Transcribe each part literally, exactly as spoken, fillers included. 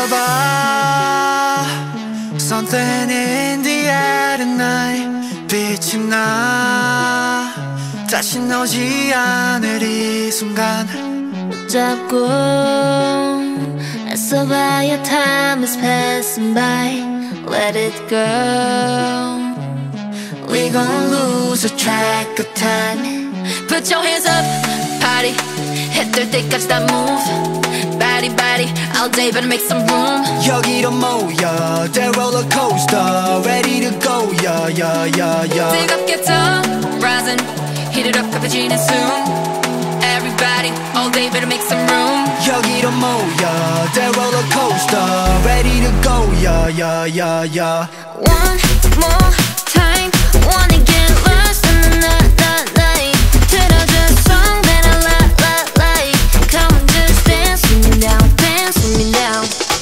봐 Something in the air tonight 빛이 나 다시 나오지 않을 이 순간 붙잡고 애써봐야 time is passing by Let it go We gon' lose a track of time Put your hands up, party 해 뜰 때까지 다 move Body body all day better make some room 여기로 모여 The roller coaster Ready to go yeah yeah yeah yeah 뜨겁게 더 rising Heat it up 가빠지는 soon Everybody all day better make some room 여기로 모여 The roller coaster Ready to go yeah yeah yeah yeah One more time Wanna get lost in the night, night, night 틀어줘 song that I like, like, like Come on just dance with me now, dance with me now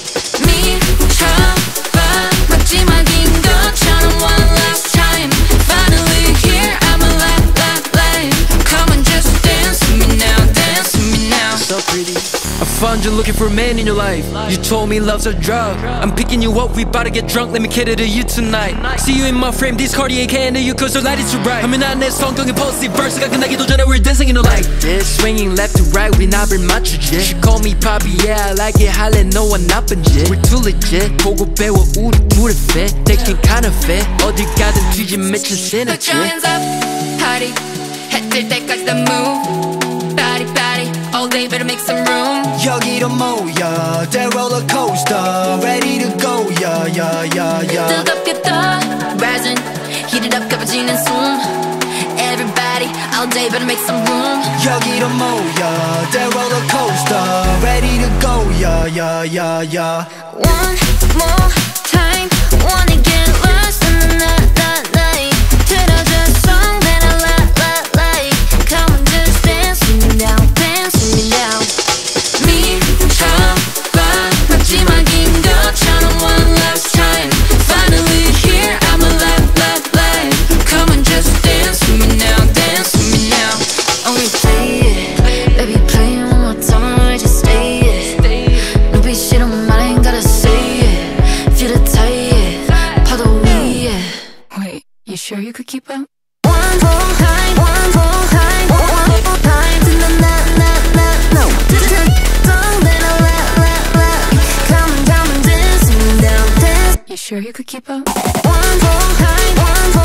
미쳐봐 마지막인 것처럼 one last time Finally here I'm alive, alive, alive Come on just dance with me now, dance with me now So pretty I found you looking for a man in your life You told me love's a drug I'm picking you up, we about to get drunk Let me cater to you tonight See you in my frame, this Cartier can't handle you cause the light is too bright 하면 안 내 성경의 positive verse가 끝나기도 전에 we're dancing in the light Like this, swinging left to right 우린 앞을 맞추지 She call me Poppy, yeah I like it 할래 너와 나쁜 짓 We're too legit 보고 배워 우리 둘의 fit Thinking kinda fit 어딜 가든 뒤진 미친 synergy Put your hands up, party 해 뜰 때까지 다 move Body, body, all day better make some room 여기로 모여 The roller coaster Ready to go yeah yeah yeah yeah 뜨겁게 떠 rising Heat it up 가빠지는 숨 Everybody all day better make some room 여기로 모여 The roller coaster Ready to go yeah yeah yeah yeah One more time Wanna get lost in the night, night, night 틀어줘 song that I like, like, like Come on just dance with me now, dance with me now 미쳐봐 마지막인 것처럼 one last time Finally here I'm alive, alive, alive Come on just dance with me now, dance with me now Only play it, baby play it one more time Just stay it 눈빛 싫은 말 ain't gotta say it Feel it tight 파도 위에 Wait, you sure you could keep up? One more time, one more time, one more time To the night, night, night, no To the song that I like, like, like Come on, come on, dance with me now, dance You sure you could keep up? One more time, one more